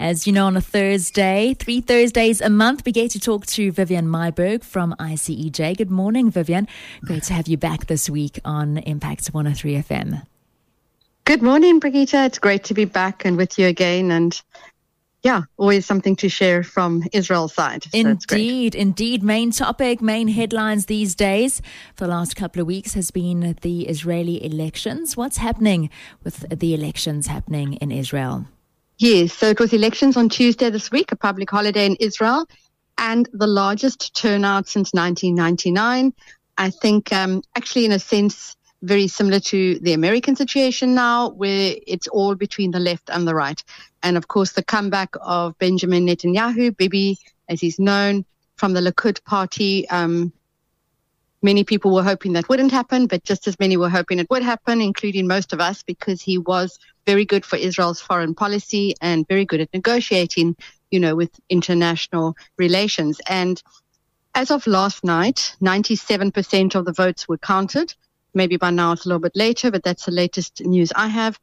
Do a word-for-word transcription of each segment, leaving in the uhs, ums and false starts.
As you know, on a Thursday, three Thursdays a month, we get to talk to Vivian Myburgh from I C E J. Good morning, Vivian. Great to have you back this week on Impact one oh three F M. Good morning, Brigitte. It's great to be back and with you again. And yeah, always something to share from Israel's side. So indeed, indeed. Main topic, main headlines these days for the last couple of weeks has been the Israeli elections. What's happening with the elections happening in Israel? Yes, so it was elections on Tuesday this week, a public holiday in Israel, and the largest turnout since nineteen ninety-nine. I think um, actually in a sense very similar to the American situation now, where it's all between the left and the right. And of course, the comeback of Benjamin Netanyahu, Bibi, as he's known, from the Likud party. Um, many people were hoping that wouldn't happen, but just as many were hoping it would happen, including most of us, because he was very good for Israel's foreign policy and very good at negotiating, you know, with international relations. And as of last night, ninety-seven percent of the votes were counted. Maybe by now it's a little bit later, but that's the latest news I have.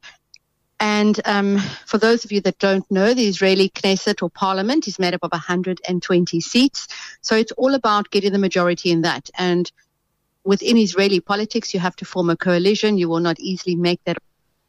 And um, for those of you that don't know, the Israeli Knesset or Parliament is made up of one hundred twenty seats. So it's all about getting the majority in that. And within Israeli politics, you have to form a coalition. You will not easily make that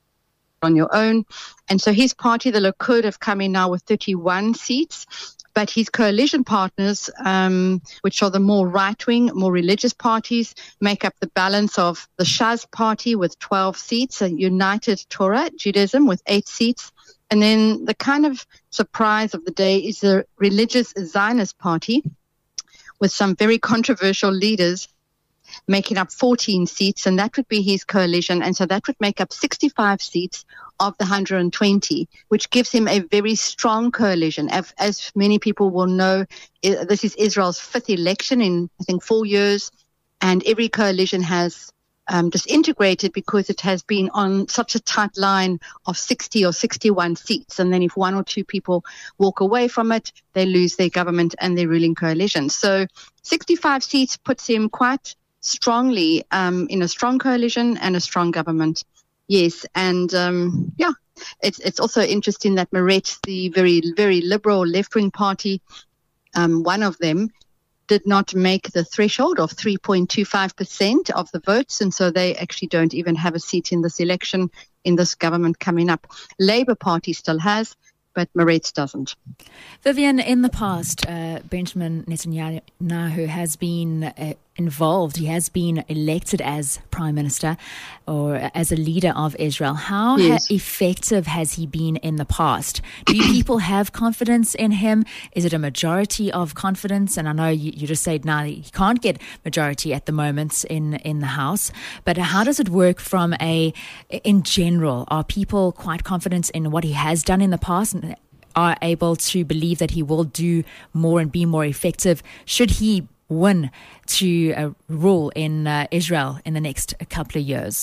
on your own. And so his party, the Likud, have come in now with thirty-one seats. But his coalition partners, um, which are the more right-wing, more religious parties, make up the balance of the Shas party with twelve seats, a United Torah, Judaism, with eight seats. And then the kind of surprise of the day is the religious Zionist party with some very controversial leaders making up fourteen seats, and that would be his coalition. And so that would make up sixty-five seats of the one hundred twenty, which gives him a very strong coalition. As, as many people will know, this is Israel's fifth election in, I think, four years, and every coalition has um, disintegrated because it has been on such a tight line of sixty or sixty-one seats. And then if one or two people walk away from it, they lose their government and their ruling coalition. So sixty-five seats puts him quite strongly um, in a strong coalition and a strong government. Yes, and um, yeah, it's it's also interesting that Meretz, the very, very liberal left-wing party, um, one of them, did not make the threshold of three point two five percent of the votes, and so they actually don't even have a seat in this election, in this government coming up. Labour Party still has, but Meretz doesn't. Vivian, in the past, uh, Benjamin Netanyahu has been uh, involved. He has been elected as Prime Minister or as a leader of Israel. How yes. ha- effective has he been in the past? Do you people have confidence in him? Is it a majority of confidence? And I know you, you just said now he can't get majority at the moment in, in the House, but how does it work from a, in general? Are people quite confident in what he has done in the past and are able to believe that he will do more and be more effective should he win to uh, rule in uh, Israel in the next couple of years?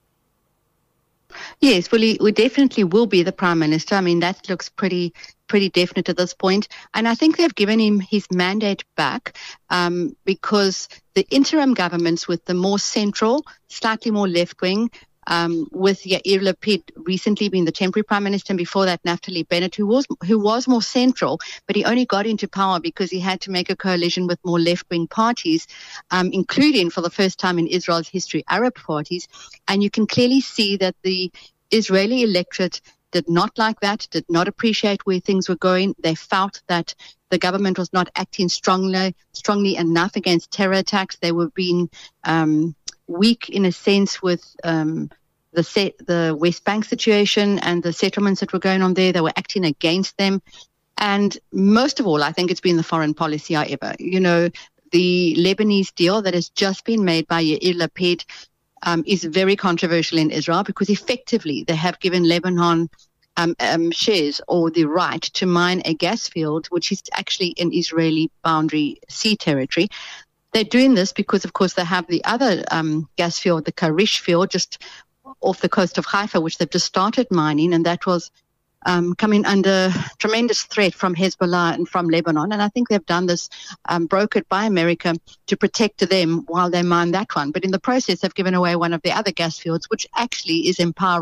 Yes, well, he, we definitely will be the Prime Minister. I mean, that looks pretty pretty definite at this point. And I think they've given him his mandate back um, because the interim governments with the more central, slightly more left-wing, Um, with Yair Lapid recently being the temporary prime minister, and before that Naftali Bennett, who was who was more central, but he only got into power because he had to make a coalition with more left-wing parties, um, including for the first time in Israel's history Arab parties. And you can clearly see that the Israeli electorate did not like that, did not appreciate where things were going. They felt that the government was not acting strongly strongly enough against terror attacks. They were being um, weak in a sense with um, the set, the West Bank situation and the settlements that were going on there. They were acting against them. And most of all, I think it's been the foreign policy, however. You know, the Lebanese deal that has just been made by Yair Lapid um, is very controversial in Israel because effectively they have given Lebanon um, um, shares or the right to mine a gas field, which is actually in Israeli boundary sea territory. They're doing this because, of course, they have the other um, gas field, the Karish field, just off the coast of Haifa, which they've just started mining, and that was um, coming under tremendous threat from Hezbollah and from Lebanon. And I think they've done this, um, brokered by America to protect them while they mine that one. But in the process, they've given away one of the other gas fields, which actually is empowering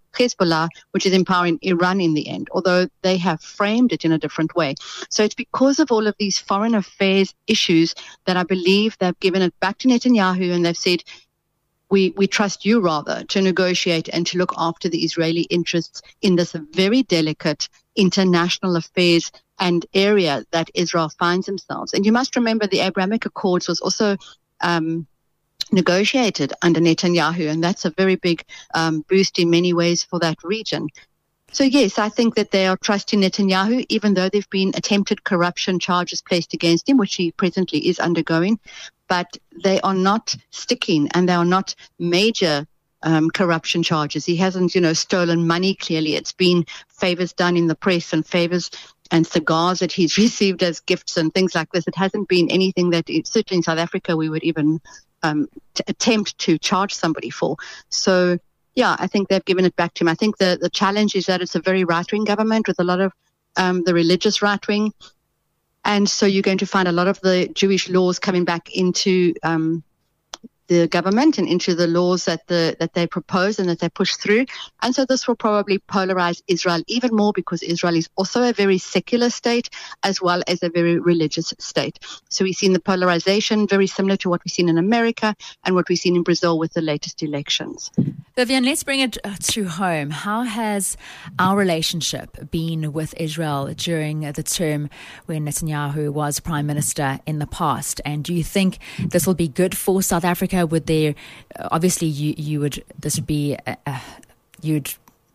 Hezbollah, which is empowering Iran in the end, although they have framed it in a different way. So it's because of all of these foreign affairs issues that I believe they've given it back to Netanyahu, and they've said, we, we trust you rather to negotiate and to look after the Israeli interests in this very delicate international affairs and area that Israel finds themselves. And you must remember the Abrahamic Accords was also um, negotiated under Netanyahu, and that's a very big um, boost in many ways for that region. So, yes, I think that they are trusting Netanyahu, even though there have been attempted corruption charges placed against him, which he presently is undergoing. But they are not sticking, and they are not major um, corruption charges. He hasn't, you know, stolen money, clearly. It's been favors done in the press and favors and cigars that he's received as gifts and things like this. It hasn't been anything that, it, certainly in South Africa, we would even um, t- attempt to charge somebody for. So, yeah, I think they've given it back to him. I think the, the challenge is that it's a very right-wing government with a lot of um, the religious right-wing. And so you're going to find a lot of the Jewish laws coming back into um, the government and into the laws that the that they propose and that they push through. And so this will probably polarize Israel even more, because Israel is also a very secular state as well as a very religious state. So we've seen the polarization very similar to what we've seen in America and what we've seen in Brazil with the latest elections. Vivian, let's bring it to home. How has our relationship been with Israel during the term when Netanyahu was Prime Minister in the past? And do you think this will be good for South Africa? Would there, obviously, you, you would, this would be, uh, you'd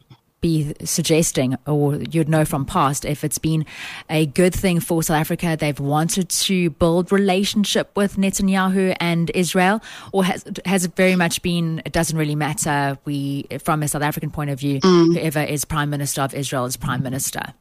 be suggesting, or you'd know from past, if it's been a good thing for South Africa, they've wanted to build relationship with Netanyahu and Israel, or has has it very much been, it doesn't really matter, we, from a South African point of view, mm. whoever is Prime Minister of Israel is Prime Minister?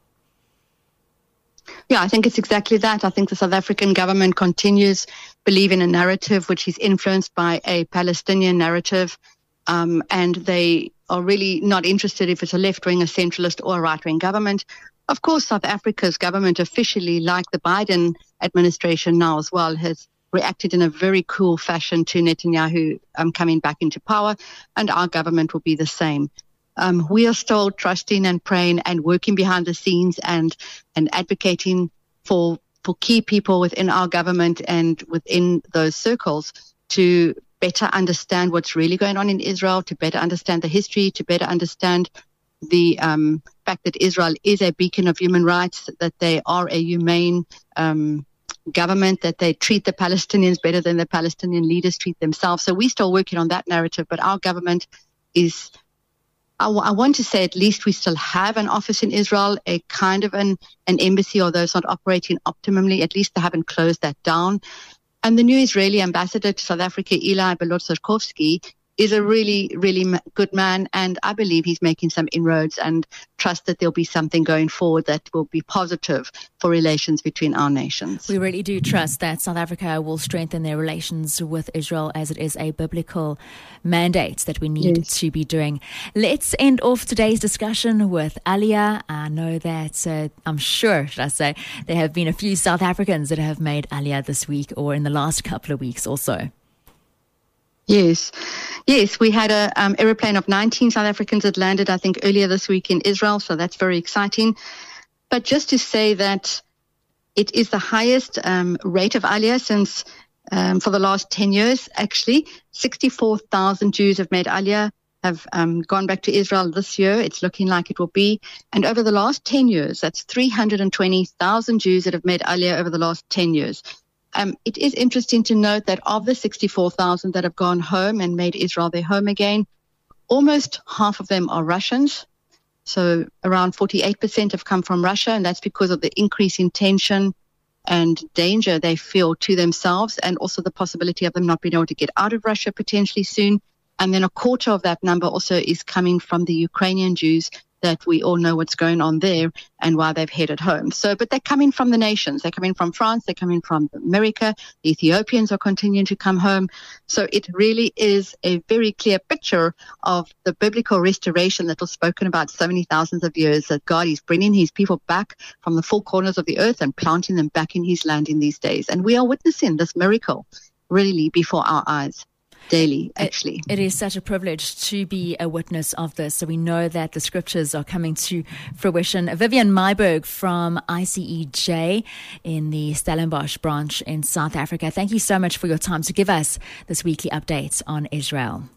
Yeah, I think it's exactly that. I think the South African government continues believing a narrative which is influenced by a Palestinian narrative, um, and they are really not interested if it's a left-wing, a centralist, or a right-wing government. Of course, South Africa's government officially, like the Biden administration now as well, has reacted in a very cool fashion to Netanyahu um, coming back into power, and our government will be the same. Um, we are still trusting and praying and working behind the scenes and and advocating for for key people within our government and within those circles to better understand what's really going on in Israel, to better understand the history, to better understand the um, fact that Israel is a beacon of human rights, that they are a humane um, government, that they treat the Palestinians better than the Palestinian leaders treat themselves. So we're still working on that narrative, but our government is, I, w- I want to say at least we still have an office in Israel, a kind of an, an embassy, although it's not operating optimally. At least they haven't closed that down. And the new Israeli ambassador to South Africa, Eli Belotserkovsky, is a really, really good man, and I believe he's making some inroads and trust that there'll be something going forward that will be positive for relations between our nations. We really do trust that South Africa will strengthen their relations with Israel, as it is a biblical mandate that we need yes. to be doing. Let's end off today's discussion with Aliyah. I know that, uh, I'm sure, should I say, there have been a few South Africans that have made Aliyah this week or in the last couple of weeks also. Yes. Yes, we had a um, aeroplane of nineteen South Africans that landed, I think, earlier this week in Israel, so that's very exciting. But just to say that it is the highest um, rate of Aliyah since, um, for the last ten years, actually. sixty-four thousand Jews have made Aliyah, have um, gone back to Israel this year. It's looking like it will be. And over the last ten years, that's three hundred twenty thousand Jews that have made Aliyah over the last ten years. Um, it is interesting to note that of the sixty-four thousand that have gone home and made Israel their home again, almost half of them are Russians. So around forty-eight percent have come from Russia, and that's because of the increase in tension and danger they feel to themselves, and also the possibility of them not being able to get out of Russia potentially soon. And then a quarter of that number also is coming from the Ukrainian Jews, that we all know what's going on there and why they've headed home. So, but they're coming from the nations. They're coming from France. They're coming from America. The Ethiopians are continuing to come home. So it really is a very clear picture of the biblical restoration that was spoken about so many thousands of years, that God is bringing his people back from the four corners of the earth and planting them back in his land in these days. And we are witnessing this miracle really before our eyes. daily, actually. It, it is such a privilege to be a witness of this. So we know that the scriptures are coming to fruition. Vivian Myburgh from I C E J in the Stellenbosch branch in South Africa. Thank you so much for your time to give us this weekly update on Israel.